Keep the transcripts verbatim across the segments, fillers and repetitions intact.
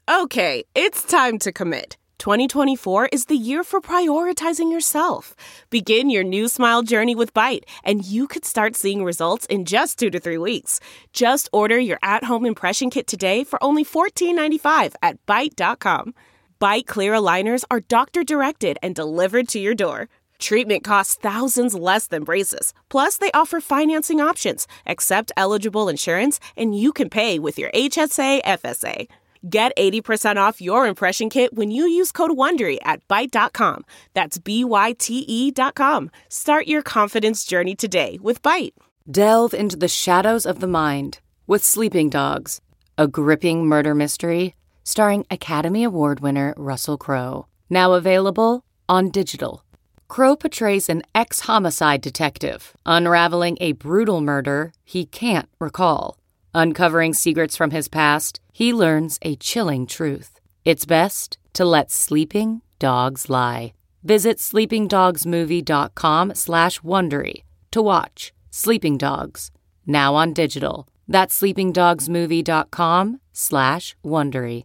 Okay, it's time to commit. twenty twenty-four is the year for prioritizing yourself. Begin your new smile journey with Byte, and you could start seeing results in just two to three weeks. Just order your at-home impression kit today for only fourteen ninety-five at byte dot com. Byte clear aligners are doctor-directed and delivered to your door. Treatment costs thousands less than braces. Plus, they offer financing options, accept eligible insurance, and you can pay with your H S A F S A. Get eighty percent off your impression kit when you use code WONDERY at byte dot com. That's B Y T E dot com. Start your confidence journey today with Byte. Delve into the shadows of the mind with Sleeping Dogs, a gripping murder mystery starring Academy Award winner Russell Crowe. Now available on digital. Crowe portrays an ex-homicide detective unraveling a brutal murder he can't recall. Uncovering secrets from his past, he learns a chilling truth. It's best to let sleeping dogs lie. Visit sleepingdogsmovie.com slash Wondery to watch Sleeping Dogs, now on digital. That's sleepingdogsmovie.com slash Wondery.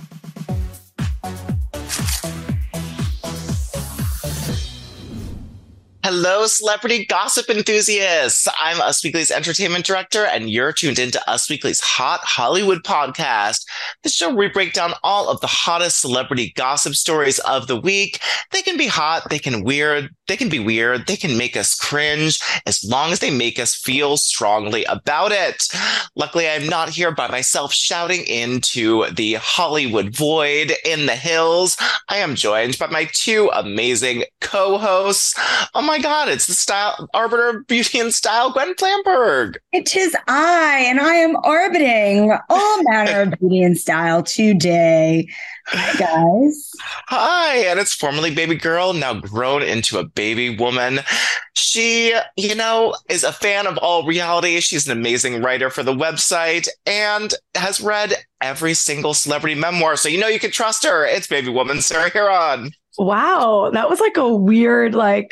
Hello, celebrity gossip enthusiasts. I'm Us Weekly's entertainment director, and you're tuned into Us Weekly's Hot Hollywood podcast. The show where we break down all of the hottest celebrity gossip stories of the week. They can be hot, they can weird, they can be weird, they can make us cringe, as long as they make us feel strongly about it. Luckily, I'm not here by myself shouting into the Hollywood void in the hills. I am joined by my two amazing co-hosts. Oh my God, it's the style arbiter of beauty and style, Gwen Flamberg. It is I, and I am orbiting all manner of beauty and style today. Hi, guys. Hi, and it's formerly baby girl, now grown into a baby woman. She, you know, is a fan of all reality. She's an amazing writer for the website and has read every single celebrity memoir. So you know you can trust her. It's baby woman Sarah Huron. Wow, that was like a weird, like,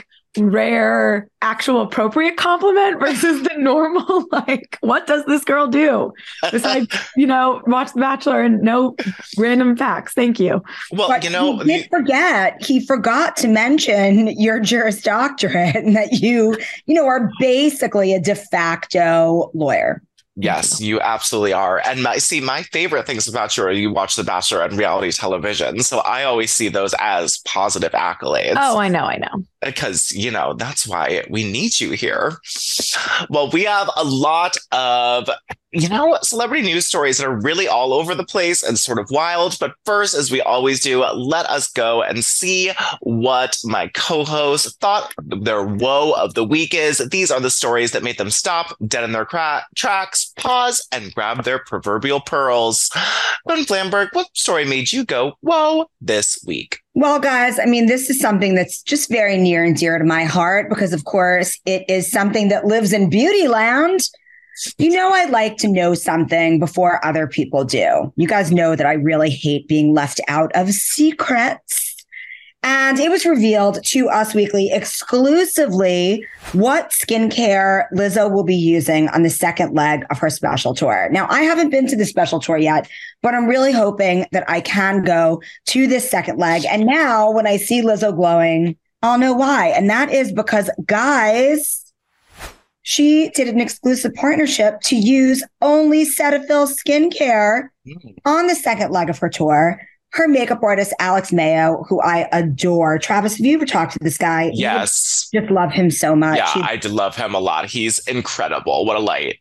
rare, actual appropriate compliment versus the normal, like, what does this girl do? Besides, you know, watch The Bachelor and know random facts. Thank you. Well, but you know, he did forget, he forgot to mention your Juris Doctorate and that you, you know, are basically a de facto lawyer. Yes, you absolutely are. And my, see, my favorite things about you are you watch The Bachelor and reality television. So I always see those as positive accolades. Oh, I know, I know. Because, you know, that's why we need you here. Well, we have a lot of, you know, celebrity news stories that are really all over the place and sort of wild. But first, as we always do, let us go and see what my co-hosts thought their woe of the week is. These are the stories that made them stop dead in their cra- tracks, pause, and grab their proverbial pearls. Gwen Flamberg, what story made you go, whoa, this week? Well, guys, I mean, this is something that's just very near and dear to my heart because, of course, it is something that lives in beauty land. You know, I like to know something before other people do. You guys know that I really hate being left out of secrets. And it was revealed to Us Weekly exclusively what skincare Lizzo will be using on the second leg of her special tour. Now, I haven't been to the special tour yet, but I'm really hoping that I can go to this second leg. And now when I see Lizzo glowing, I'll know why. And that is because, guys, she did an exclusive partnership to use only Cetaphil skincare on the second leg of her tour. Her makeup artist, Alex Mayo, who I adore. Travis, have you ever talked to this guy? Yes. You just love him so much. Yeah, he, I did love him a lot. He's incredible. What a light.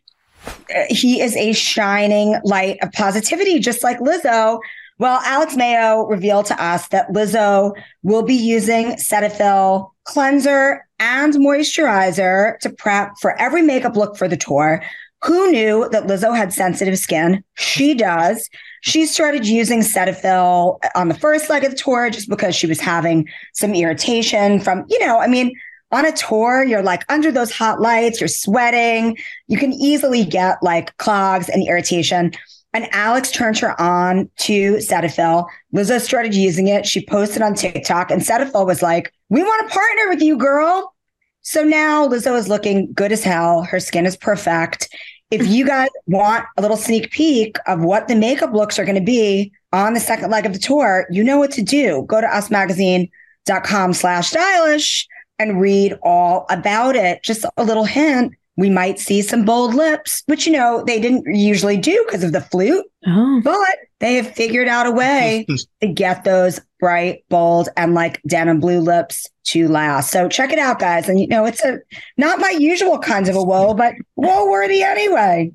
He is a shining light of positivity, just like Lizzo. Well, Alex Mayo revealed to us that Lizzo will be using Cetaphil cleanser and moisturizer to prep for every makeup look for the tour. Who knew that Lizzo had sensitive skin? She does. She started using Cetaphil on the first leg of the tour just because she was having some irritation from, you know, I mean, on a tour, you're like under those hot lights, you're sweating. You can easily get like clogs and irritation. And Alex turned her on to Cetaphil. Lizzo started using it. She posted on TikTok and Cetaphil was like, we want to partner with you, girl. So now Lizzo is looking good as hell. Her skin is perfect. If you guys want a little sneak peek of what the makeup looks are going to be, on the second leg of the tour, you know what to do. Go to usmagazine.com slash stylish and read all about it. Just a little hint. We might see some bold lips, which, you know, they didn't usually do because of the flute, oh. but they have figured out a way to get those bright, bold, and like denim blue lips to last. So check it out, guys. And, you know, it's a not my usual kinds of a woe, but woe worthy anyway.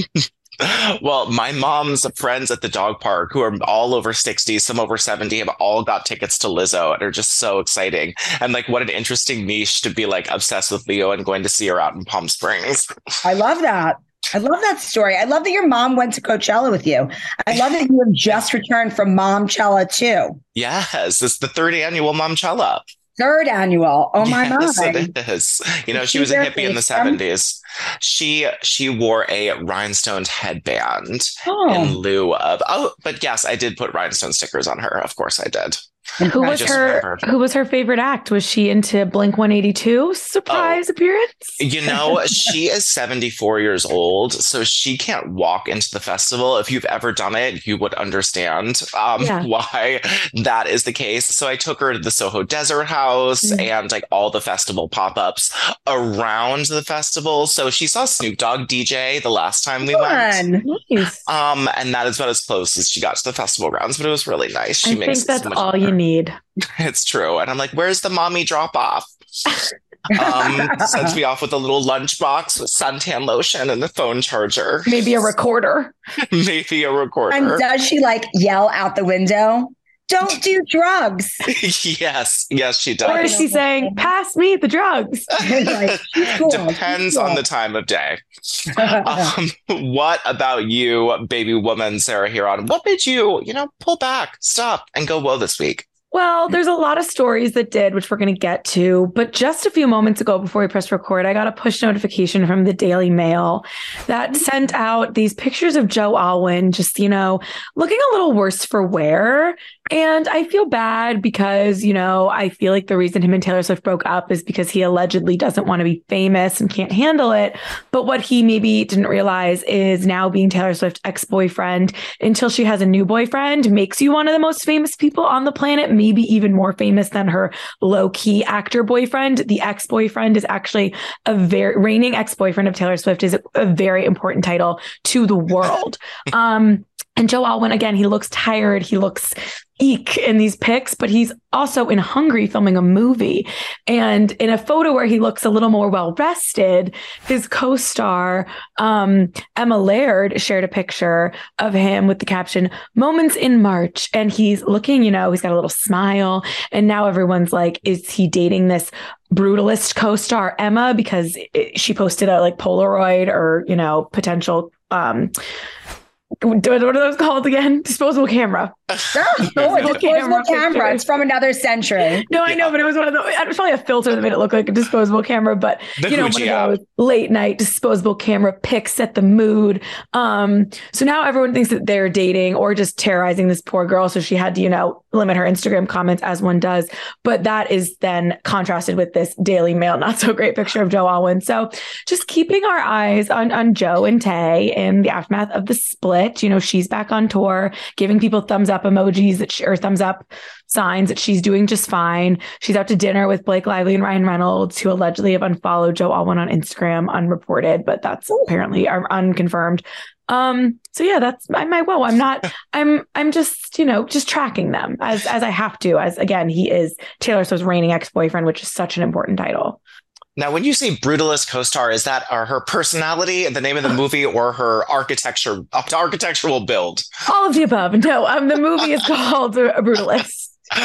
Well, my mom's friends at the dog park who are all over sixty, some over seventy, have all got tickets to Lizzo and are just so exciting. And like, what an interesting niche to be like obsessed with Leo and going to see her out in Palm Springs. I love that. I love that story. I love that your mom went to Coachella with you. I love that you have just returned from Momchella too. Yes, it's the third annual Momchella. Third annual. Oh my yes, God. It is. You know, she, she was a hippie in the seventies. She she wore a rhinestone headband oh. in lieu of oh, but yes, I did put rhinestone stickers on her. Of course I did. Who was her remembered. Who was her favorite act? Was she into Blink one eighty-two surprise oh, appearance? You know, she is seventy-four years old, so she can't walk into the festival. If you've ever done it, you would understand um, yeah. why that is the case. So I took her to the Soho Desert House mm-hmm. and like all the festival pop-ups around the festival. So she saw Snoop Dogg D J the last time we Fun. went. Nice. Um, and that is about as close as she got to the festival grounds, but it was really nice. She I makes think that's so much all better. you need. It's true. And I'm like, where's the mommy drop off? um, sends me off with a little lunchbox with suntan lotion and the phone charger. Maybe a recorder. Maybe a recorder. And does she like yell out the window? Don't do drugs. yes, yes, she does. Or is she saying, pass me the drugs? Like, cool. Depends cool. on the time of day. um, what about you, baby woman, Sarah Hearon? What made you, you know, pull back, stop, and go whoa this week? Well, there's a lot of stories that did, which we're going to get to. But just a few moments ago, before we pressed record, I got a push notification from the Daily Mail that sent out these pictures of Joe Alwyn, just, you know, looking a little worse for wear. And I feel bad because, you know, I feel like the reason him and Taylor Swift broke up is because he allegedly doesn't want to be famous and can't handle it. But what he maybe didn't realize is now being Taylor Swift's ex-boyfriend until she has a new boyfriend makes you one of the most famous people on the planet, maybe even more famous than her low-key actor boyfriend. The ex-boyfriend is actually a very reigning ex-boyfriend of Taylor Swift is a, a very important title to the world. um, And Joe Alwyn, again, he looks tired. He looks eek in these pics, but he's also in Hungary filming a movie. And in a photo where he looks a little more well-rested, his co-star, um, Emma Laird, shared a picture of him with the caption, "Moments in March." And he's looking, you know, he's got a little smile. And now everyone's like, is he dating this brutalist co-star Emma? Because it, she posted a like Polaroid or, you know, potential... Um, What are those called again? Disposable camera. Oh, disposable camera. camera. It's from another century. No, I yeah. know, but it was one of the. It was probably a filter that made it look like a disposable camera. But the you know, Fuji one of those late night disposable camera pics set the mood. Um, so now everyone thinks that they're dating or just terrorizing this poor girl. So she had to, you know, limit her Instagram comments as one does. But that is then contrasted with this Daily Mail not so great picture of Joe Alwyn. So just keeping our eyes on on Joe and Tay in the aftermath of the split. You know, she's back on tour, giving people thumbs up emojis that she, or thumbs up signs that she's doing just fine. She's out to dinner with Blake Lively and Ryan Reynolds, who allegedly have unfollowed Joe Alwyn on Instagram, unreported, but that's apparently unconfirmed. Um, so yeah, that's my, my woe. I'm not, I'm, I'm just, you know, just tracking them as, as I have to, as again, he is Taylor Swift's reigning ex-boyfriend, which is such an important title. Now, when you say brutalist co-star, is that uh, her personality, the name of the movie, or her architecture, architectural build? All of the above. No, um, the movie is called A Brutalist.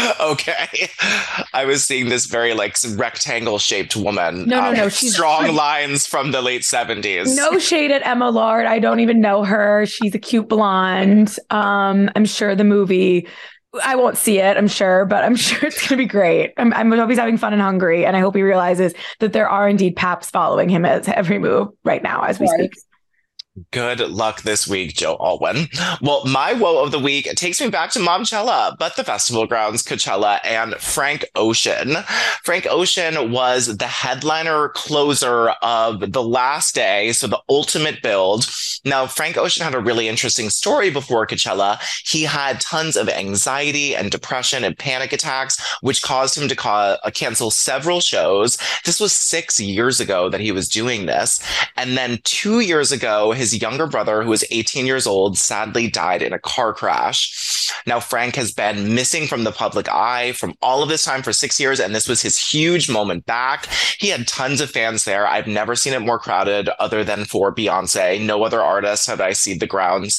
Okay. I was seeing this very like rectangle shaped woman. No, no, um, no. She's strong lines from the late seventies. No shade at Emma Lard. I don't even know her. She's a cute blonde. Um, I'm sure the movie... I won't see it, I'm sure, but I'm sure it's going to be great. I'm, I'm hope he's having fun in Hungary, and I hope he realizes that there are indeed paps following him at every move right now as we speak. Good luck this week, Joe Alwyn. Well, my woe of the week takes me back to Momchella, but the festival grounds, Coachella, and Frank Ocean. Frank Ocean was the headliner closer of the last day, so the ultimate build. Now, Frank Ocean had a really interesting story before Coachella. He had tons of anxiety and depression and panic attacks, which caused him to ca- cancel several shows. This was six years ago that he was doing this. And then two years ago, his His younger brother, who was eighteen years old, sadly died in a car crash. Now, Frank has been missing from the public eye from all of this time for six years, and this was his huge moment back. He had tons of fans there. I've never seen it more crowded other than for Beyonce. No other artist had I seen the grounds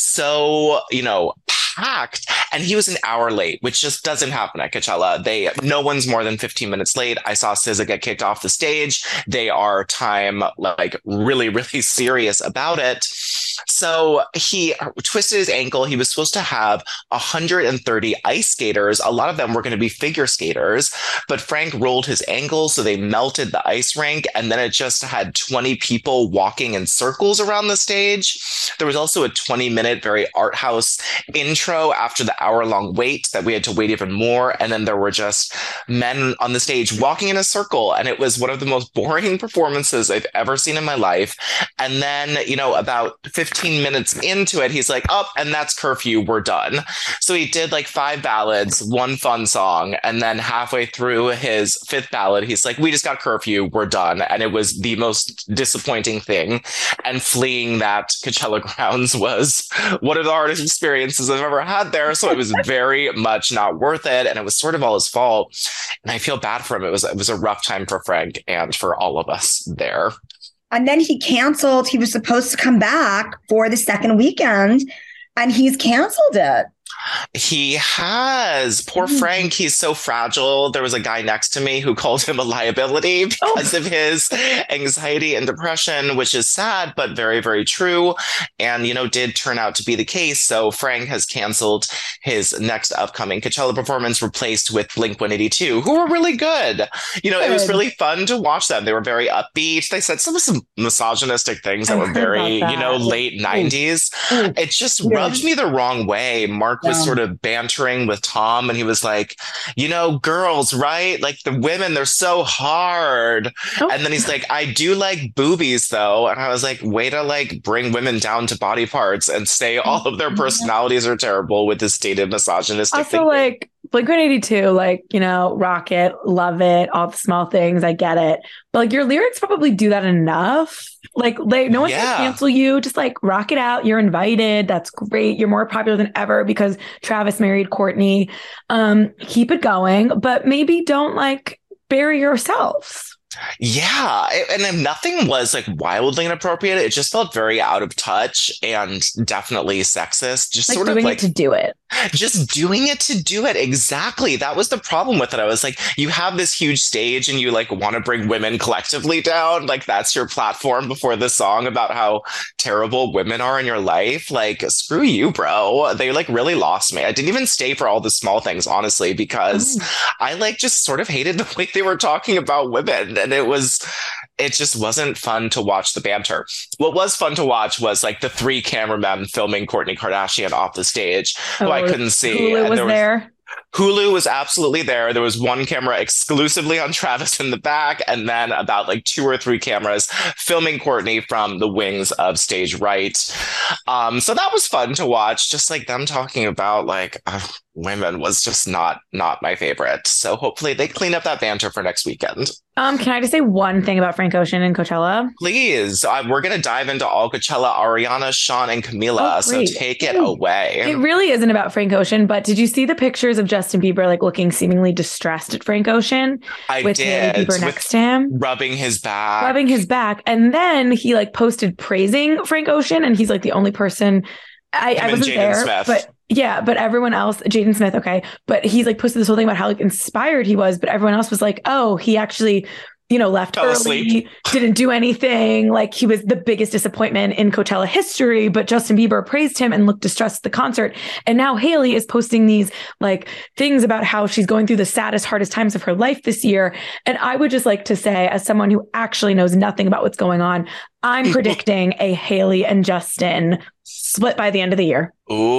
so, you know, packed. And he was an hour late, which just doesn't happen at Coachella. They, no one's more than fifteen minutes late. I saw S Z A get kicked off the stage. They are time, like, really, really serious about it. So he twisted his ankle. He was supposed to have one hundred thirty ice skaters. A lot of them were going to be figure skaters, but Frank rolled his ankle, so they melted the ice rink, and then it just had twenty people walking in circles around the stage. There was also a twenty minute, very art house intro after the hour long wait that we had to wait even more. And then there were just men on the stage walking in a circle. And it was one of the most boring performances I've ever seen in my life. And then, you know, about fifteen minutes into it, he's like, oh, and that's curfew. We're done. So he did like five ballads, one fun song. And then halfway through his fifth ballad, he's like, we just got curfew. We're done. And it was the most disappointing thing. And fleeing that Coachella grounds was one of the hardest experiences I've ever had there. So it was very much not worth it. And it was sort of all his fault. And I feel bad for him. It was, it was a rough time for Frank and for all of us there. And then he canceled. He was supposed to come back for the second weekend, and he's canceled it. He has. Poor mm. Frank. He's so fragile. There was a guy next to me who called him a liability because oh. of his anxiety and depression, which is sad, but very, very true. And, you know, did turn out to be the case. So Frank has canceled his next upcoming Coachella performance, replaced with Blink one eighty-two, who were really good. You know, good. It was really fun to watch them. They were very upbeat. They said some of some misogynistic things that I were very, that. you know, late nineties. Mm. It just yeah. rubbed me the wrong way. Mark was sort of bantering with Tom, and he was like, you know, girls, right? Like the women, they're so hard. Oh. And then he's like, I do like boobies though. And I was like, way to like bring women down to body parts and say all of their personalities are terrible with this dated misogynistic also, like Blink one eighty-two, like, you know, rock it, love it, all the small things, I get it. But like your lyrics probably do that enough. Like, they, no one's yeah. gonna cancel you. Just like rock it out. You're invited. That's great. You're more popular than ever because Travis married Courtney. Um, keep it going, but maybe don't like bury yourselves. Yeah. And if nothing was like wildly inappropriate, it just felt very out of touch and definitely sexist. Just like sort doing of like it to do it. Just doing it to do it. Exactly. That was the problem with it. I was like, you have this huge stage and you like want to bring women collectively down. Like that's your platform before the song about how terrible women are in your life. Like, screw you, bro. They like really lost me. I didn't even stay for all the small things, honestly, because oh. I like just sort of hated the way they were talking about women. And it was, it just wasn't fun to watch the banter. What was fun to watch was like the three cameramen filming Kourtney Kardashian off the stage, oh, who I couldn't see. Hulu and was there was, there. Hulu was absolutely there. There was one camera exclusively on Travis in the back, and then about like two or three cameras filming Kourtney from the wings of stage right. Um, so that was fun to watch. Just like them talking about like uh, women was just not not my favorite. So hopefully they clean up that banter for next weekend. Um, can I just say one thing about Frank Ocean and Coachella? Please. Uh, we're going to dive into all Coachella, Ariana, Sean, and Camila. Oh, so take it away. It really isn't about Frank Ocean, but did you see the pictures of Justin Bieber like looking seemingly distressed at Frank Ocean? I with did. Hailey Bieber next to him? Rubbing his back. Rubbing his back. And then he like posted praising Frank Ocean, and he's like the only person... I, I wasn't there, Smith. but yeah, but everyone else, Jaden Smith, okay, but he's like posted this whole thing about how like inspired he was, but everyone else was like, oh, he actually you know, left Fell early, asleep. didn't do anything. Like he was the biggest disappointment in Coachella history, but Justin Bieber praised him and looked distressed at the concert. And now Hailey is posting these like things about how she's going through the saddest, hardest times of her life this year. And I would just like to say, as someone who actually knows nothing about what's going on, I'm predicting a Hailey and Justin split by the end of the year.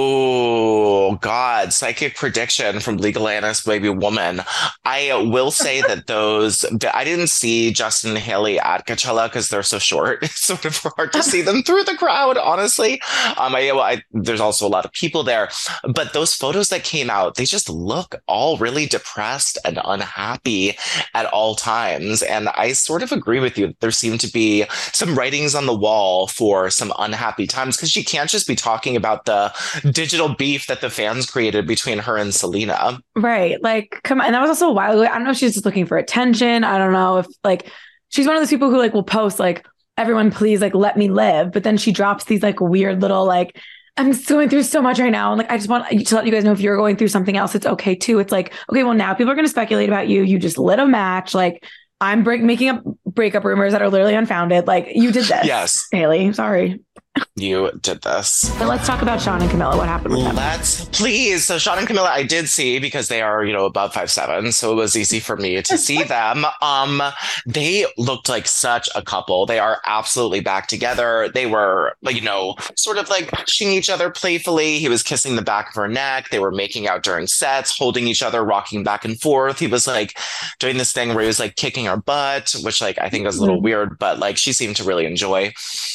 Oh, God. Psychic prediction from legal analyst Baby Woman. I will say that those, I didn't see Justin and Hailey at Coachella because they're so short. It's sort of hard to see them through the crowd, honestly. Um, I, well, I, there's also a lot of people there. But those photos that came out, they just look all really depressed and unhappy at all times. And I sort of agree with you. There seem to be some writings on the wall for some unhappy times because she can't just be talking about the digital beef that the fans created between her and Selena. Right. Like, come on. And that was also a while ago. I don't know if she's just looking for attention. I don't know if like, she's one of those people who like will post like, everyone please like, let me live. But then she drops these like weird little like, I'm just going through so much right now. And like, I just want to let you guys know if you're going through something else, it's okay too. It's like, okay, well now people are going to speculate about you. You just lit a match. Like I'm break- making up breakup rumors that are literally unfounded. Like you did this. Yes. Hailey, sorry. You did this. But let's talk about Sean and Camilla. What happened with them? Let's please. So Sean and Camilla, I did see because they are, you know, above five seven, so it was easy for me to see them. Um, they looked like such a couple. They are absolutely back together. They were, you know, sort of like touching each other playfully. He was kissing the back of her neck. They were making out during sets, holding each other, rocking back and forth. He was like doing this thing where he was like kicking her butt, which like I think was a little weird, but like she seemed to really enjoy.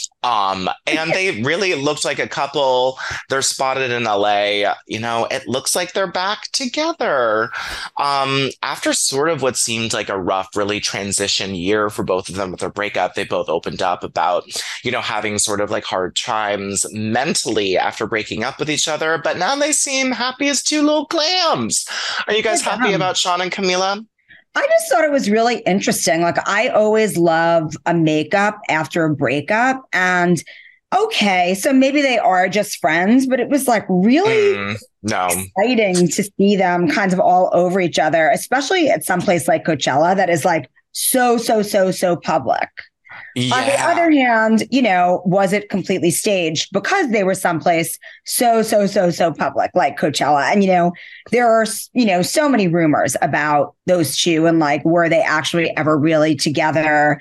Um, and they really looked like a couple. They're spotted in L A. You know, it looks like they're back together. Um, after sort of what seemed like a rough, really transition year for both of them with their breakup, they both opened up about, you know, having sort of like hard times mentally after breaking up with each other. But now they seem happy as two little clams. Are you guys happy about Sean and Camila? I just thought it was really interesting. Like I always love a makeup after a breakup. And okay, so maybe they are just friends, but it was like really mm, no. exciting to see them kind of all over each other, especially at some place like Coachella that is like so, so, so, so public. Yeah. On the other hand, you know, was it completely staged because they were someplace so, so, so, so public like Coachella? And, you know, there are, you know, so many rumors about those two and like, were they actually ever really together?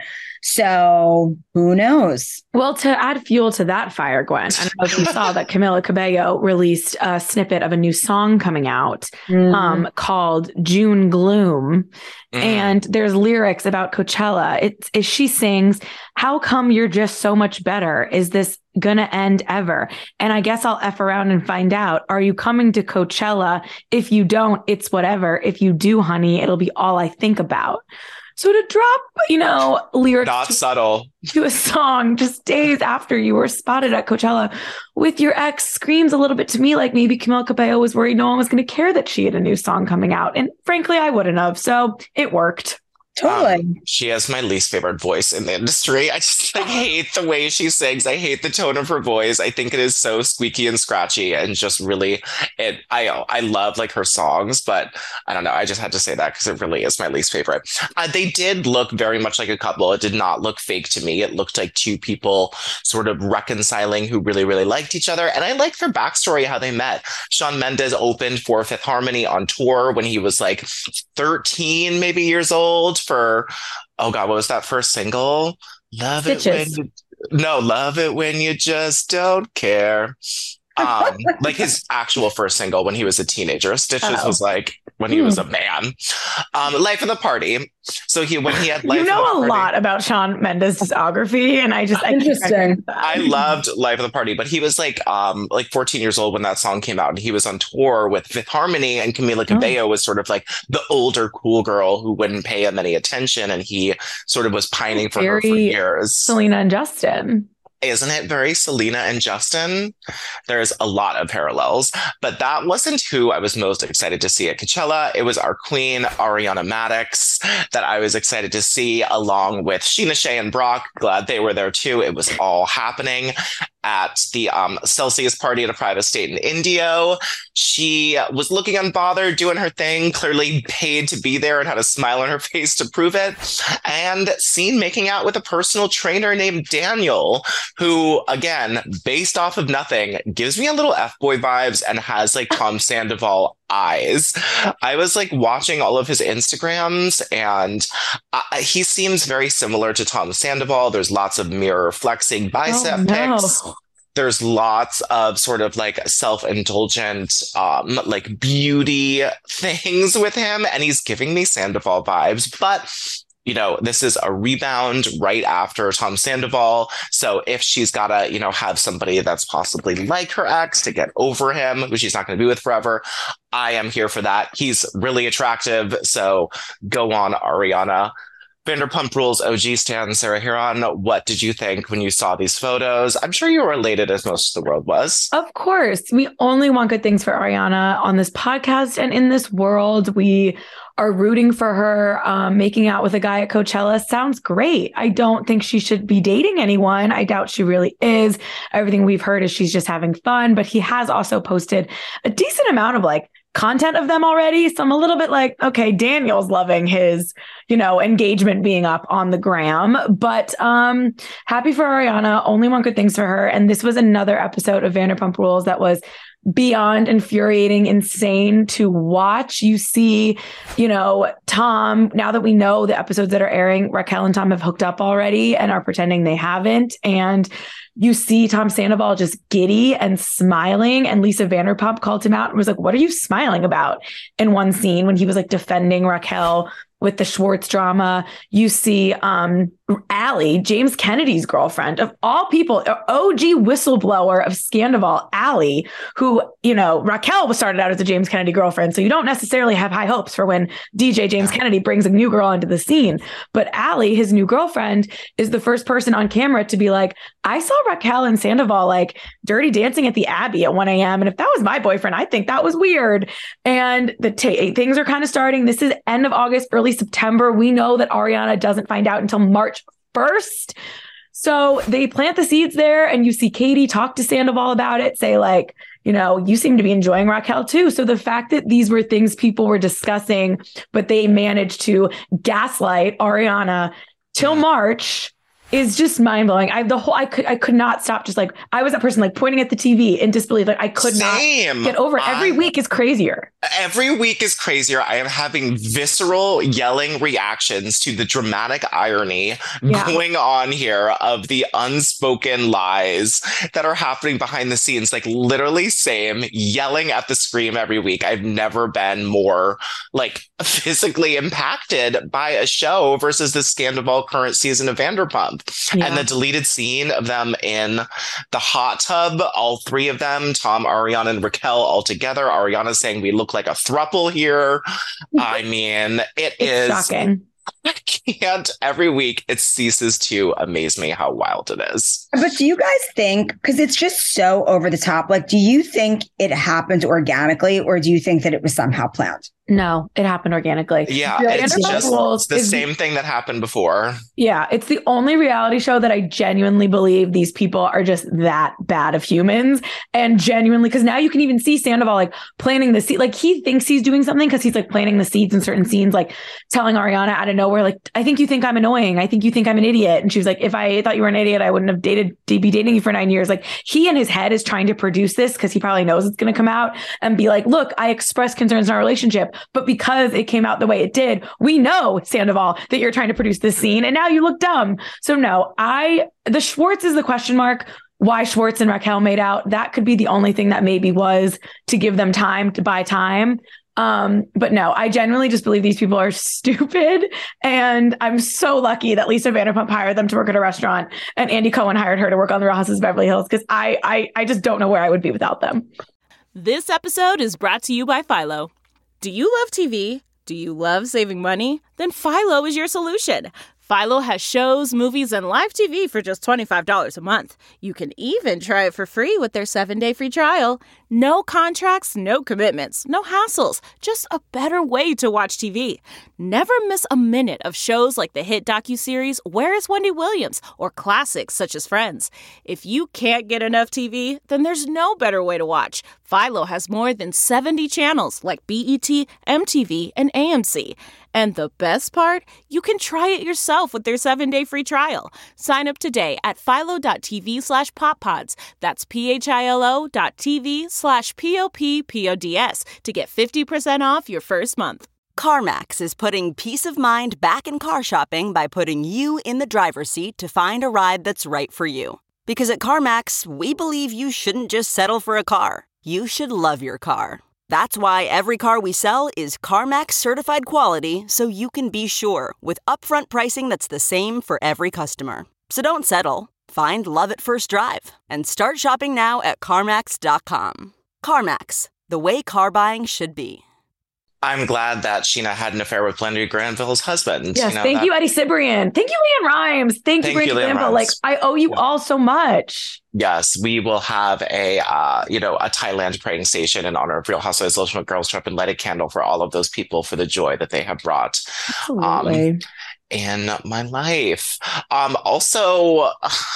So who knows? Well, to add fuel to that fire, Gwen, I don't know if you saw that Camila Cabello released a snippet of a new song coming out mm. um, called June Gloom. Mm. And there's lyrics about Coachella. It's, it, she sings, "How come you're just so much better? Is this gonna end ever? And I guess I'll F around and find out. Are you coming to Coachella? If you don't, it's whatever. If you do, honey, it'll be all I think about." So to drop, you know, lyrics not subtle to a song just days after you were spotted at Coachella with your ex screams a little bit to me like maybe Camila Cabello was worried no one was going to care that she had a new song coming out. And frankly, I wouldn't have. So it worked. Totally. Um, she has my least favorite voice in the industry. I just I hate the way she sings. I hate the tone of her voice. I think it is so squeaky and scratchy and just really it. I I love like her songs, but I don't know. I just had to say that because it really is my least favorite. Uh, they did look very much like a couple. It did not look fake to me. It looked like two people sort of reconciling who really, really liked each other. And I liked their backstory, how they met. Shawn Mendes opened for Fifth Harmony on tour when he was like thirteen, maybe years old. For oh god, what was that first single? Love Stitches. it when you, no, love it when you just don't care. Um, like his actual first single when he was a teenager. Stitches oh. was like when he was a man. Um, Life of the Party. So he when he had Life you know of the a Party, lot about Shawn Mendes' discography, and I just I interesting. I loved Life of the Party, but he was like um like fourteen years old when that song came out, and he was on tour with Fifth Harmony, and Camila Cabello oh. was sort of like the older cool girl who wouldn't pay him any attention, and he sort of was pining for Very her for years. Selena and Justin. Isn't it very Selena and Justin? There's a lot of parallels, but that wasn't who I was most excited to see at Coachella. It was our queen, Ariana Madix, that I was excited to see along with Sheena Shea and Brock. Glad they were there too. It was all happening. at the um, Celsius party at a private state in Indio. She was looking unbothered, doing her thing, clearly paid to be there and had a smile on her face to prove it. And seen making out with a personal trainer named Daniel, who, again, based off of nothing, gives me a little F-boy vibes and has like Tom Sandoval eyes. I was like watching all of his Instagrams, and uh, he seems very similar to Tom Sandoval. There's lots of mirror flexing bicep oh, no. pics. There's lots of sort of like self-indulgent, um, like beauty things with him, and he's giving me Sandoval vibes. But you know, this is a rebound right after Tom Sandoval. So if she's got to, you know, have somebody that's possibly like her ex to get over him, who she's not going to be with forever, I am here for that. He's really attractive. So go on, Ariana. Vanderpump Rules O G stan Sarah Heron, what did you think when you saw these photos? I'm sure you were elated as most of the world was. Of course. We only want good things for Ariana on this podcast and in this world. We are rooting for her. Um, making out with a guy at Coachella sounds great. I don't think she should be dating anyone. I doubt she really is. Everything we've heard is she's just having fun, but he has also posted a decent amount of like content of them already. So I'm a little bit like, okay, Daniel's loving his, you know, engagement being up on the gram, but um, happy for Ariana. Only want good things for her. And this was another episode of Vanderpump Rules that was beyond infuriating, insane to watch. You see, you know, Tom, now that we know the episodes that are airing, Raquel and Tom have hooked up already and are pretending they haven't. And you see Tom Sandoval just giddy and smiling. And Lisa Vanderpump called him out and was like, what are you smiling about? In one scene when he was like defending Raquel with the Schwartz drama. You see um, Allie, James Kennedy's girlfriend, of all people, O G whistleblower of Scandoval, Allie, who, you know, Raquel was started out as a James Kennedy girlfriend. So you don't necessarily have high hopes for when D J James Kennedy brings a new girl into the scene. But Allie, his new girlfriend, is the first person on camera to be like, I saw Raquel and Sandoval like dirty dancing at the Abbey at one a.m. And if that was my boyfriend, I think that was weird. And the t- things are kind of starting. This is end of August, early September. We know that Ariana doesn't find out until March first. So they plant the seeds there, and you see Katie talk to Sandoval about it, say like, you know, you seem to be enjoying Raquel too. So the fact that these were things people were discussing, but they managed to gaslight Ariana till March is just mind blowing. I the whole I could I could not stop. Just like I was that person like pointing at the T V in disbelief. Like I could Same. not get over it. Every I, week is crazier. Every week is crazier. I am having visceral yelling reactions to the dramatic irony yeah. going on here of the unspoken lies that are happening behind the scenes. Like literally same, yelling at the screen every week. I've never been more like physically impacted by a show versus the Scandoval current season of Vanderpump. Yeah. And the deleted scene of them in the hot tub, all three of them, Tom, Ariana, and Raquel all together. Ariana saying we look like a throuple here. I mean, it it's is shocking. I can't. Every week it ceases to amaze me how wild it is. But do you guys think, because it's just so over the top, like, do you think it happened organically, or do you think that it was somehow planned? No, it happened organically. Yeah, it's just it's the same the, thing that happened before. Yeah, it's the only reality show that I genuinely believe these people are just that bad of humans. And genuinely, because now you can even see Sandoval like planting the seed. Like he thinks he's doing something because he's like planting the seeds in certain scenes, like telling Ariana out of nowhere, like, I think you think I'm annoying. I think you think I'm an idiot. And she was like, if I thought you were an idiot, I wouldn't have dated, be dating you for nine years. Like he in his head is trying to produce this because he probably knows it's going to come out and be like, look, I expressed concerns in our relationship. But because it came out the way it did, we know, Sandoval, that you're trying to produce this scene and now you look dumb. So no, I, the Schwartz is the question mark. Why Schwartz and Raquel made out. That could be the only thing that maybe was to give them time to buy time. Um, but no, I genuinely just believe these people are stupid. And I'm so lucky that Lisa Vanderpump hired them to work at a restaurant and Andy Cohen hired her to work on The Real Housewives of Beverly Hills. Cause I, I, I just don't know where I would be without them. This episode is brought to you by Philo. Do you love T V? Do you love saving money? Then Philo is your solution. Philo has shows, movies, and live T V for just twenty-five dollars a month. You can even try it for free with their seven-day free trial. No contracts, no commitments, no hassles. Just a better way to watch T V. Never miss a minute of shows like the hit docuseries Where is Wendy Williams? Or classics such as Friends. If you can't get enough T V, then there's no better way to watch. Philo has more than seventy channels like B E T, M T V, and A M C. And the best part? You can try it yourself with their seven-day free trial. Sign up today at philo.tv slash poppods. That's P-H-I-L-O dot TV slash P-O-P-P-O-D-S to get fifty percent off your first month. CarMax is putting peace of mind back in car shopping by putting you in the driver's seat to find a ride that's right for you. Because at CarMax, we believe you shouldn't just settle for a car. You should love your car. That's why every car we sell is CarMax certified quality, so you can be sure with upfront pricing that's the same for every customer. So don't settle. Find love at first drive and start shopping now at CarMax dot com. CarMax, the way car buying should be. I'm glad that Sheena had an affair with Blendy Granville's husband. Yes, you know, thank that... you, Eddie Cibrian. Thank you, Leanne Rimes. Thank, thank you, Brandy Granville. Like, I owe you yeah. all so much. Yes, we will have a, uh, you know, a Thailand praying station in honor of Real Housewives of Little Girls Trip and light a candle for all of those people for the joy that they have brought. Absolutely. Um, in my life. Um, also,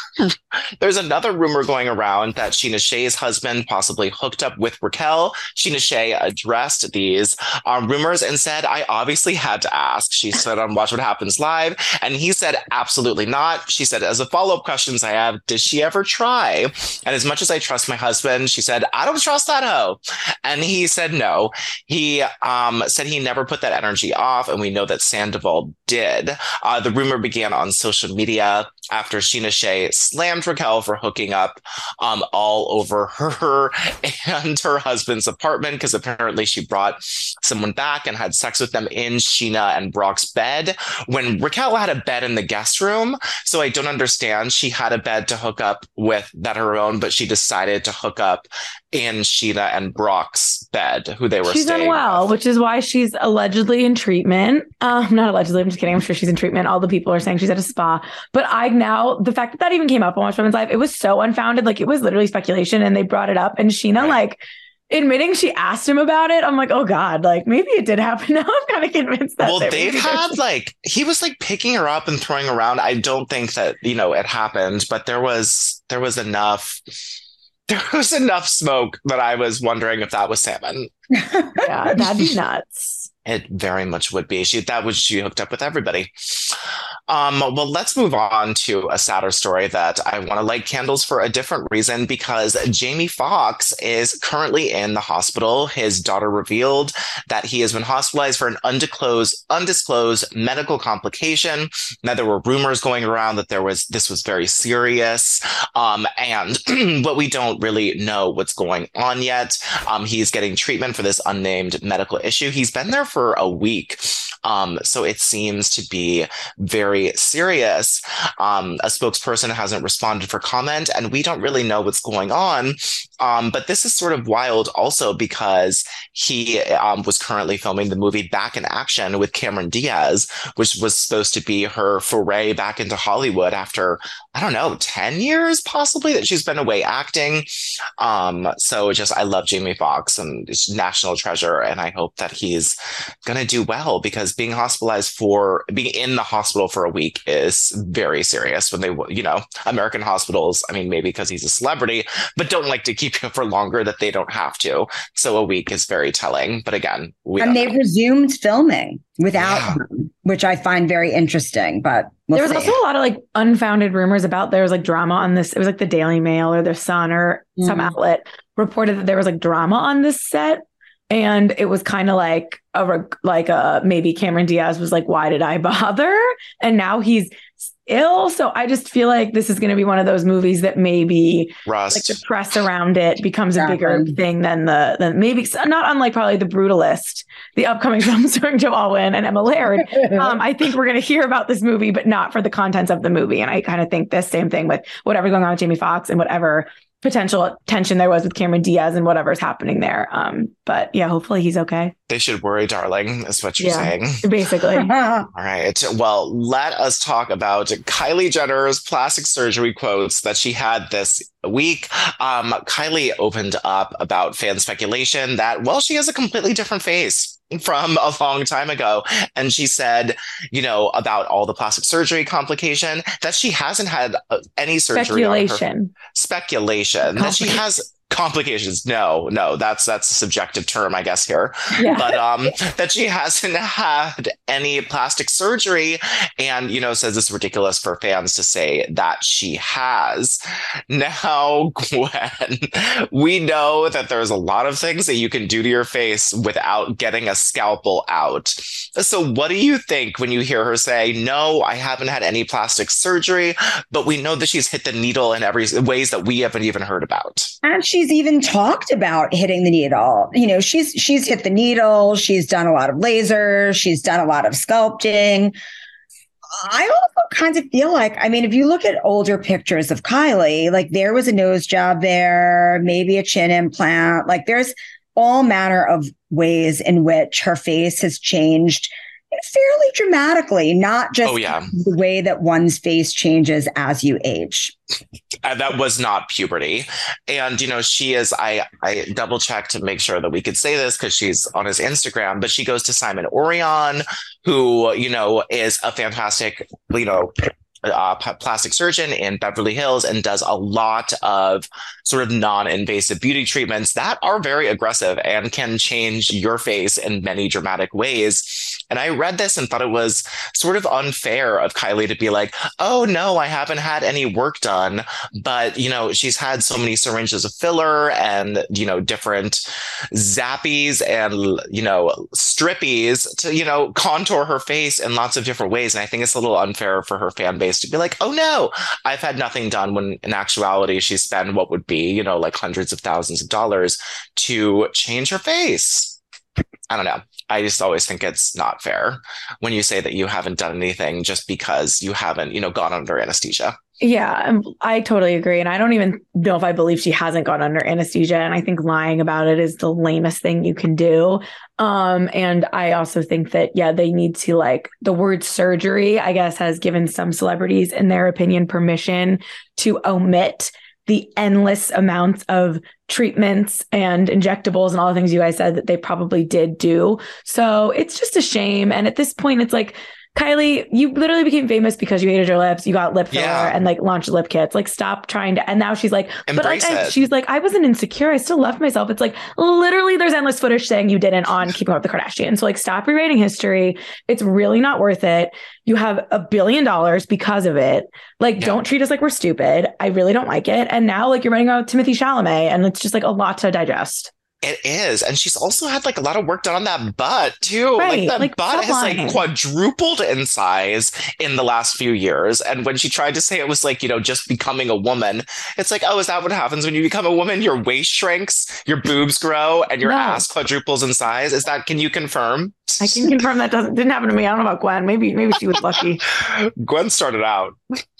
there's another rumor going around that Sheena Shea's husband possibly hooked up with Raquel. Sheena Shea addressed these um, rumors and said, I obviously had to ask. She said on Watch What Happens Live, and he said, absolutely not. She said, as a follow-up questions I have, did she ever try? And as much as I trust my husband, she said, I don't trust that hoe. And he said no. He um, said he never put that energy off, and we know that Sandoval did. Uh, the rumor began on social media after Sheena Shea slammed Raquel for hooking up um, all over her and her husband's apartment because apparently she brought someone back and had sex with them in Sheena and Brock's bed when Raquel had a bed in the guest room. So I don't understand. She had a bed to hook up with that her own, but she decided to hook up in Sheena and Brock's bed, who they were she's staying unwell, with. Which is why she's allegedly in treatment. Um, not allegedly, I'm just kidding. I'm sure she's in treatment. All the people are saying she's at a spa. But I now, the fact that that even came up on Watch Women's Live, it was so unfounded. Like, it was literally speculation, and they brought it up. And Sheena, right. like, admitting she asked him about it, I'm like, oh God, like, maybe it did happen. Now I'm kind of convinced that. Well, they've had, like, he was, like, picking her up and throwing around. I don't think that, you know, it happened, but there was, there was enough... There was enough smoke that I was wondering if that was salmon. Yeah, that'd be nuts. It very much would be. She that was she hooked up with everybody. Um, well, let's move on to a sadder story that I want to light candles for a different reason, because Jamie Foxx is currently in the hospital. His daughter revealed that he has been hospitalized for an undisclosed, undisclosed medical complication. Now, there were rumors going around that there was this was very serious, um, and but we don't really know what's going on yet. Um, he's getting treatment for this unnamed medical issue. He's been there for a week. Um, so it seems to be very serious. Um, a spokesperson hasn't responded for comment, and we don't really know what's going on. Um, but this is sort of wild also because he um, was currently filming the movie Back in Action with Cameron Diaz, which was supposed to be her foray back into Hollywood after, I don't know, ten years possibly that she's been away acting. Um, so just, I love Jamie Foxx and it's national treasure. And I hope that he's going to do well, because being hospitalized for being in the hospital for a week is very serious when they, you know, American hospitals, I mean, maybe because he's a celebrity, but don't like to keep you for longer that they don't have to. So a week is very telling. But again, we and they've know. resumed filming without yeah. him, which I find very interesting. But we'll there was see. also a lot of like unfounded rumors about there was like drama on this. It was like the Daily Mail or the Sun or mm. some outlet reported that there was like drama on this set. And it was kind of like a like a maybe Cameron Diaz was like, why did I bother? And now he's ill. So I just feel like this is going to be one of those movies that maybe Rust. like the press around it becomes a exactly. bigger thing than the than maybe not unlike probably The Brutalist, the upcoming film starring Joe Alwyn and Emma Laird. Um, I think we're going to hear about this movie, but not for the contents of the movie. And I kind of think the same thing with whatever's going on with Jamie Foxx and whatever potential tension there was with Cameron Diaz and whatever's happening there. Um, but yeah, hopefully he's okay. They should worry, darling, is what you're yeah, saying. Basically. All right. Well, let us talk about Kylie Jenner's plastic surgery quotes that she had this week. Um, Kylie opened up about fan speculation that, well, she has a completely different face from a long time ago. And she said, you know, about all the plastic surgery complication, that she hasn't had uh, any surgery. Speculation. On her. Speculation. That she has complications. No, no, that's that's a subjective term, I guess, here. Yeah. But um, that she hasn't had any plastic surgery, and, you know, says it's ridiculous for fans to say that she has. Now, Gwen, we know that there's a lot of things that you can do to your face without getting a scalpel out. So what do you think when you hear her say, no, I haven't had any plastic surgery, but we know that she's hit the needle in every ways that we haven't even heard about? And she's even talked about hitting the needle. You know, she's she's hit the needle. She's done a lot of lasers. She's done a lot of sculpting. I also kind of feel like, I mean, if you look at older pictures of Kylie, like there was a nose job there, maybe a chin implant. Like there's all manner of ways in which her face has changed fairly dramatically, not just oh, yeah. the way that one's face changes as you age. And that was not puberty. And, you know, she is, I, I double checked to make sure that we could say this because she's on his Instagram, but she goes to Simon Orion, who, you know, is a fantastic, you know, Uh, p- plastic surgeon in Beverly Hills and does a lot of sort of non-invasive beauty treatments that are very aggressive and can change your face in many dramatic ways. And I read this and thought it was sort of unfair of Kylie to be like, oh, no, I haven't had any work done. But, you know, she's had so many syringes of filler and, you know, different zappies and, you know, strippies to, you know, contour her face in lots of different ways. And I think it's a little unfair for her fan base to be like, oh, no, I've had nothing done, when in actuality, she spent what would be, you know, like hundreds of thousands of dollars to change her face. I don't know. I just always think it's not fair when you say that you haven't done anything just because you haven't, you know, gone under anesthesia. Yeah, I totally agree. And I don't even know if I believe she hasn't gone under anesthesia. And I think lying about it is the lamest thing you can do. Um, and I also think that, yeah, they need to, like, the word surgery, I guess, has given some celebrities, in their opinion, permission to omit the endless amounts of treatments and injectables and all the things you guys said that they probably did do. So it's just a shame. And at this point, it's like, Kylie, you literally became famous because you hated your lips. You got lip filler yeah. and like launched lip kits. Like, stop trying to. And now she's like, Embrace but like, I, it. she's like, I wasn't insecure. I still loved myself. It's like, literally, there's endless footage saying you didn't on Keeping Up with the Kardashians. So like, stop rewriting history. It's really not worth it. You have a billion dollars because of it. Like, yeah. don't treat us like we're stupid. I really don't like it. And now, like, you're running around with Timothy Chalamet, and it's just like a lot to digest. It is. And she's also had like a lot of work done on that butt too. Right. Like that like, butt has lying. like quadrupled in size in the last few years. And when she tried to say it was like, you know, just becoming a woman, it's like, oh, is that what happens when you become a woman? Your waist shrinks, your boobs grow, and your no. ass quadruples in size. Is that, can you confirm? I can confirm that doesn't didn't happen to me. I don't know about Gwen. Maybe, maybe she was lucky. Gwen started out.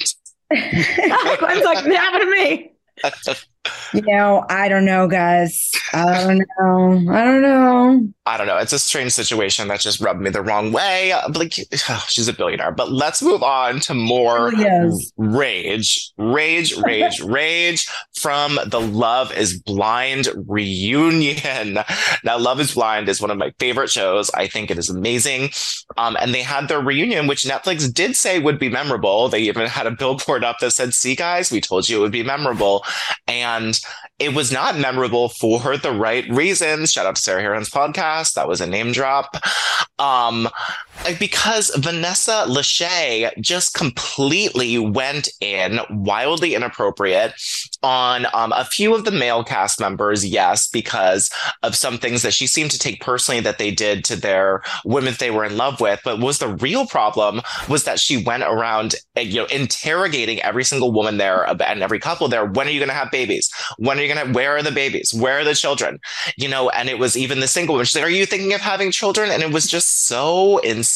Gwen's like, it happened to me. You know, I don't know, guys. I don't know. I don't know. I don't know. It's a strange situation that just rubbed me the wrong way. Like, oh, she's a billionaire. But let's move on to more yes. rage. Rage, rage, rage from the Love is Blind reunion. Now, Love is Blind is one of my favorite shows. I think it is amazing. Um, and they had their reunion, which Netflix did say would be memorable. They even had a billboard up that said, see, guys, we told you it would be memorable. And it was not memorable for the right reasons. Shout out to Sarah Heron's podcast. That was a name drop. Um, because Vanessa Lachey just completely went in wildly inappropriate on um, a few of the male cast members. Yes, because of some things that she seemed to take personally that they did to their women they were in love with. But was the real problem was that she went around, you know, interrogating every single woman there and every couple there. When are you going to have babies? When are you going to, where are the babies? Where are the children? You know, and it was even the single woman. She's like, are you thinking of having children? And it was just so insane.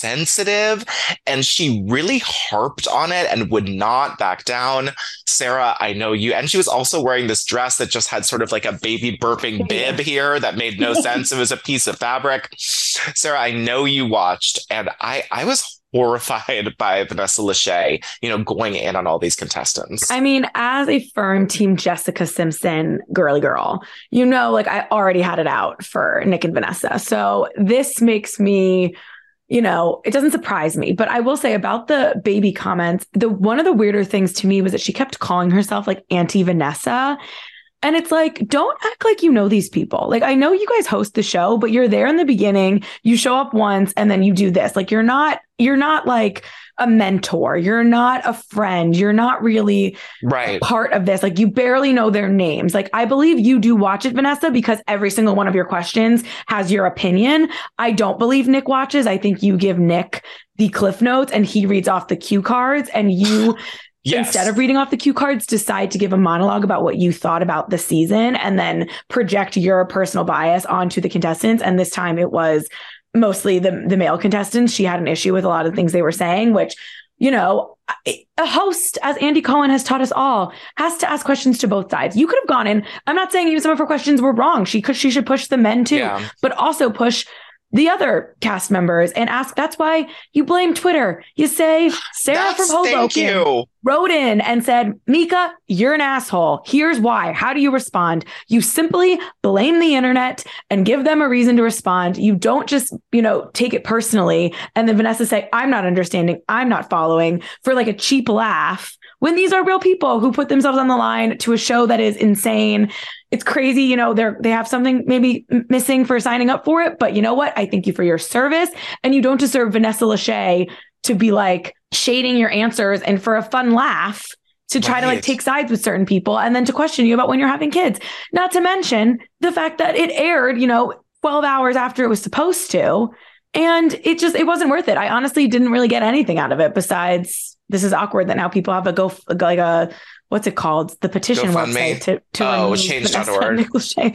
sensitive, and she really harped on it and would not back down. Sarah, I know you, and she was also wearing this dress that just had sort of like a baby burping bib here that made no sense. It was a piece of fabric. Sarah, I know you watched, and I, I was horrified by Vanessa Lachey, you know, going in on all these contestants. I mean, as a firm Team Jessica Simpson girly girl, you know, like I already had it out for Nick and Vanessa. So this makes me, you know, it doesn't surprise me. But I will say about the baby comments, the one of the weirder things to me was that she kept calling herself like Auntie Vanessa. And it's like, don't act like you know these people. Like, I know you guys host the show, but you're there in the beginning, you show up once, and then you do this. Like, you're not, you're not like a mentor. You're not a friend. You're not really right. part of this. Like, you barely know their names. Like, I believe you do watch it, Vanessa, because every single one of your questions has your opinion. I don't believe Nick watches. I think you give Nick the cliff notes and he reads off the cue cards, and you... Yes. Instead of reading off the cue cards, decide to give a monologue about what you thought about the season and then project your personal bias onto the contestants. And this time it was mostly the, the male contestants. She had an issue with a lot of things they were saying, which, you know, a host, as Andy Cohen has taught us all, has to ask questions to both sides. You could have gone in. I'm not saying even some of her questions were wrong. She could, she should push the men too, yeah. but also push the other cast members and ask. That's why you blame Twitter. You say Sarah That's, from Hoboken wrote in and said, Mika, you're an asshole. Here's why. How do you respond? You simply blame the internet and give them a reason to respond. You don't just, you know, take it personally. And then Vanessa say, I'm not understanding. I'm not following for like a cheap laugh, when these are real people who put themselves on the line to a show that is insane. It's crazy. You know, they're, they have something maybe missing for signing up for it. But you know what? I thank you for your service. And you don't deserve Vanessa Lachey to be like shading your answers and for a fun laugh to try right. to like take sides with certain people and then to question you about when you're having kids. Not to mention the fact that it aired, you know, twelve hours after it was supposed to. And it just, it wasn't worth it. I honestly didn't really get anything out of it besides this is awkward that now people have a go, like a, what's it called? The petition website to, to oh, change dot org.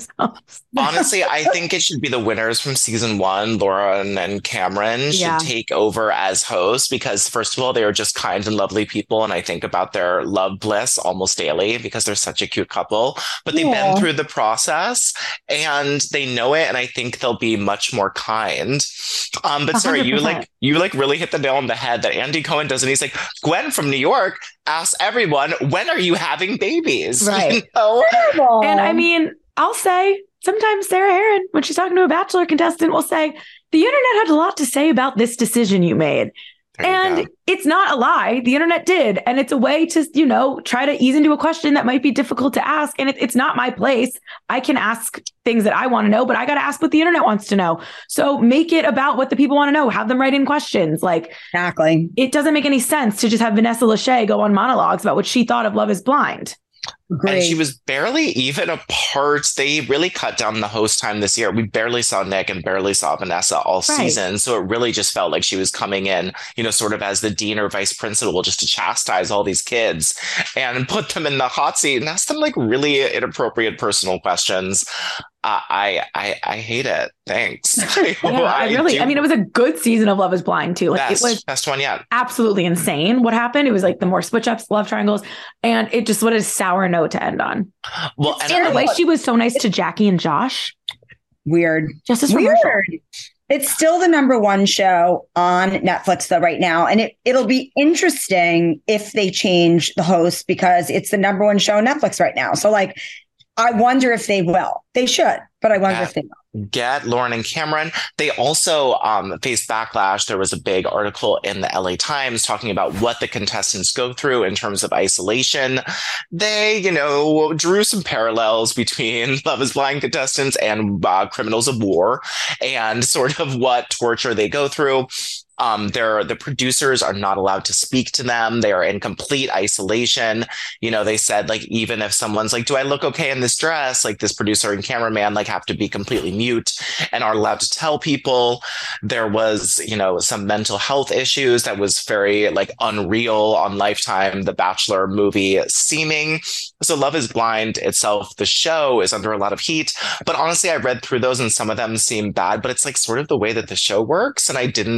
Honestly, I think it should be the winners from season one, Laura and, and Cameron, should yeah. take over as hosts because, first of all, they are just kind and lovely people. And I think about their love bliss almost daily because they're such a cute couple. But they've yeah. been through the process and they know it. And I think they'll be much more kind. Um, but sorry, you like you like really hit the nail on the head that Andy Cohen does. And he's like, Gwen from New York asks everyone, when are you having babies? Right. You know? And I mean, I'll say sometimes Sarah Heron, when she's talking to a Bachelor contestant, will say, the internet had a lot to say about this decision you made. There and you it's not a lie. The internet did. And it's a way to, you know, try to ease into a question that might be difficult to ask. And it, it's not my place. I can ask things that I want to know, but I got to ask what the internet wants to know. So make it about what the people want to know. Have them write in questions. Like, exactly. It doesn't make any sense to just have Vanessa Lachey go on monologues about what she thought of Love is Blind. Great. And she was barely even a part. They really cut down the host time this year. We barely saw Nick and barely saw Vanessa all right. season. So it really just felt like she was coming in, you know, sort of as the dean or vice principal just to chastise all these kids and put them in the hot seat and ask them like really inappropriate personal questions. Uh, I, I I hate it. Thanks. yeah, I, I really, do. I mean, it was a good season of Love is Blind too. Like best, it was best one yet. Absolutely insane. What happened? It was like the more switch ups, love triangles, and it just what a sour note to end on. Well, and, and the way she was so nice to Jackie and Josh. Weird. Just as weird. Weird. It's still the number one show on Netflix though right now. And it, it'll be interesting if they change the host because it's the number one show on Netflix right now. So like, I wonder if they will. They should, but I wonder yeah. if they will. Get Lauren and Cameron. They also um, faced backlash. There was a big article in the L A Times talking about what the contestants go through in terms of isolation. They, you know, drew some parallels between Love is Blind contestants and uh, criminals of war and sort of what torture they go through. Um, they're, the producers are not allowed to speak to them. They are in complete isolation. You know, they said, like, even if someone's like, do I look okay in this dress? Like, this producer and cameraman, like, have to be completely mute and aren't allowed to tell people. There was, you know, some mental health issues that was very, like, unreal on Lifetime, the Bachelor movie seeming. So Love is Blind itself, the show, is under a lot of heat. But honestly, I read through those and some of them seem bad, but it's like sort of the way that the show works. And I didn't...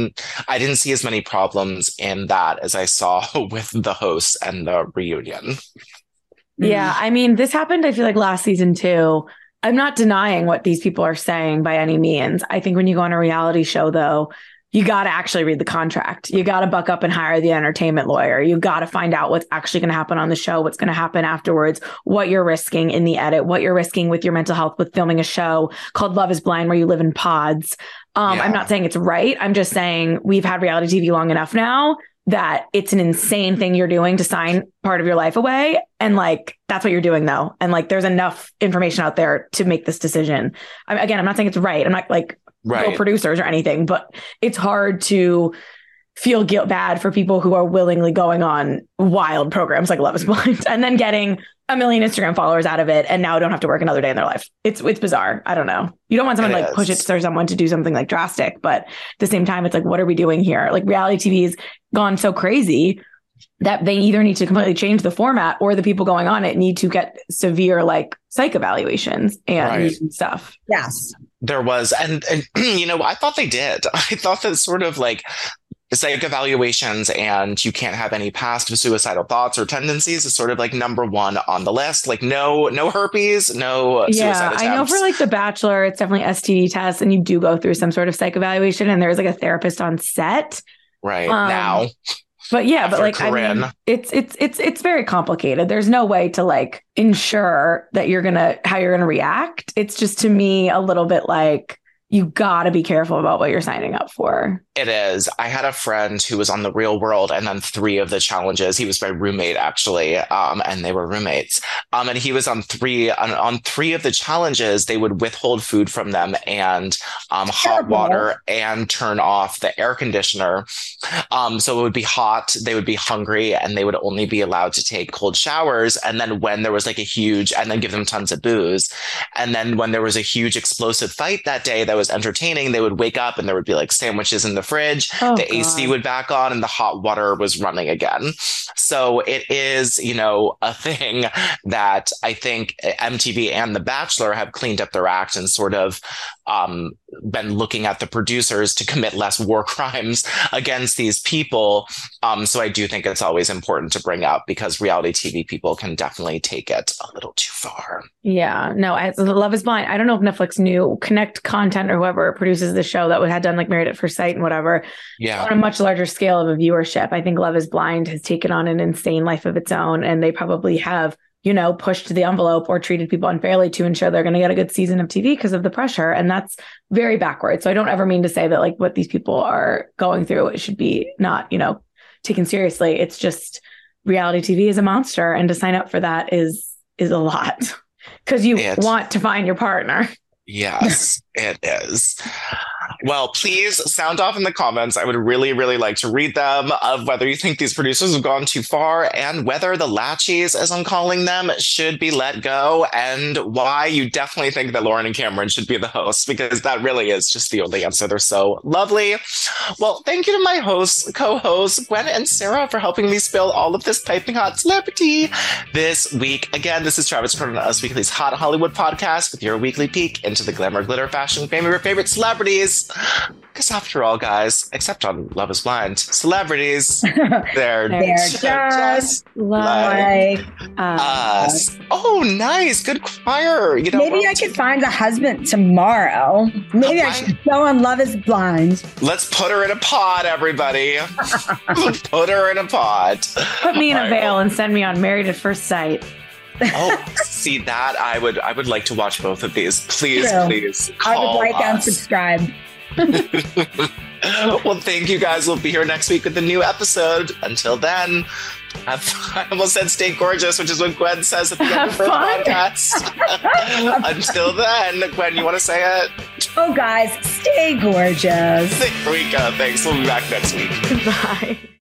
I didn't see as many problems in that as I saw with the hosts and the reunion. Yeah, I mean, this happened, I feel like last season too. I'm not denying what these people are saying by any means. I think when you go on a reality show, though, you got to actually read the contract. You got to buck up and hire the entertainment lawyer. You got to find out what's actually going to happen on the show, what's going to happen afterwards, what you're risking in the edit, what you're risking with your mental health with filming a show called Love is Blind, where you live in pods. Um, yeah. I'm not saying it's right. I'm just saying we've had reality T V long enough now that it's an insane thing you're doing to sign part of your life away. And like, that's what you're doing though. And like, there's enough information out there to make this decision. I mean, again, I'm not saying it's right. I'm not like, right. producers or anything, but it's hard to feel guilt bad for people who are willingly going on wild programs like Love is Blind and then getting a million Instagram followers out of it and now don't have to work another day in their life. It's it's bizarre. I don't know. You don't want someone to like push it to someone to do something like drastic, but at the same time, it's like, what are we doing here? Like reality T V's gone so crazy that they either need to completely change the format or the people going on it need to get severe like psych evaluations and right. stuff. Yes. There was. And, and, you know, I thought they did. I thought that sort of like psych evaluations and you can't have any past suicidal thoughts or tendencies is sort of like number one on the list. Like no, no herpes, no yeah, suicide attempts. I know for like The Bachelor, it's definitely S T D tests and you do go through some sort of psych evaluation and there's like a therapist on set. Right um, now. But yeah, but like, I mean, it's, it's, it's, it's very complicated. There's no way to like ensure that you're going to, how you're going to react. It's just to me a little bit like, you got to be careful about what you're signing up for. It is. I had a friend who was on The Real World and then three of the challenges. He was my roommate, actually, um, and they were roommates. Um, and he was on three on, on three of the challenges. They would withhold food from them and um, hot water and turn off the air conditioner. Um, so it would be hot. They would be hungry and they would only be allowed to take cold showers. And then when there was like a huge, and then give them tons of booze. And then when there was a huge explosive fight that day that was entertaining, they would wake up and there would be like sandwiches in the fridge, oh, the God. A C would back on and the hot water was running again. So it is, you know, a thing that I think M T V and The Bachelor have cleaned up their act and sort of um, been looking at the producers to commit less war crimes against these people. Um, so I do think it's always important to bring up because reality T V people can definitely take it a little too far. Yeah, no, as Love is Blind. I don't know if Netflix knew Connect Content or whoever produces the show that had done like Married at First Sight and whatever. Yeah. On a much larger scale of a viewership. I think Love is Blind has taken on an insane life of its own and they probably have, you know, pushed the envelope or treated people unfairly to ensure they're going to get a good season of T V because of the pressure. And that's very backwards. So I don't ever mean to say that like what these people are going through, it should be not, you know, taken seriously. It's just reality T V is a monster. And to sign up for that is, is a lot because you it's, want to find your partner. Yes, it is. Well, please sound off in the comments. I would really, really like to read them of whether you think these producers have gone too far and whether the Latchies, as I'm calling them, should be let go and why you definitely think that Lauren and Cameron should be the hosts, because that really is just the only answer. They're so lovely. Well, thank you to my hosts, co-hosts, Gwen and Sarah, for helping me spill all of this piping hot celebrity this week. Again, this is Travis Cronin, Us Weekly's Hot Hollywood podcast with your weekly peek into the glamour, glitter, fashion, fame of your favorite celebrities. Because after all, guys, except on Love is Blind, celebrities, they're, they're just, just like, like us. Oh, nice. Good choir. You know, maybe I could find a husband tomorrow. Maybe I should go on Love is Blind. Let's put her in a pod, everybody. Put her in a pod. Put me in a veil and send me on Married at First Sight. Oh, see that? I would I would like to watch both of these. Please, True. please. I would like us. and subscribe. Well, thank you guys. We'll be here next week with a new episode. Until then, have fun. I almost said stay gorgeous, which is what Gwen says at the end of her podcast. Until then, Gwen, you want to say it? Oh, guys, stay gorgeous. There we go. Thanks. We'll be back next week. Bye.